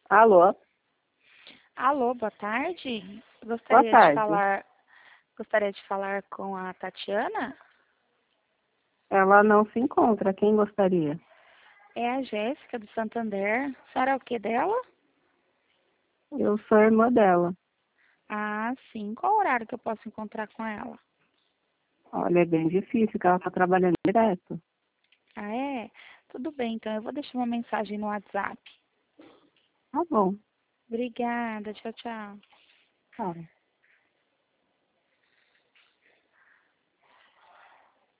Alô? Alô, boa tarde. Boa Gostaria de tarde. falar, gostaria de falar com a Tatiana. Ela não se encontra. Quem gostaria? É a Jéssica do Santander. A senhora é o que dela? Eu sou a irmã dela. Ah, sim. Qual horário que eu posso encontrar com ela? Olha, é bem difícil, que ela está trabalhando direto. Ah, é? Tudo bem, então eu vou deixar uma mensagem no WhatsApp. Tá bom. Obrigada, tchau, tchau. Tá.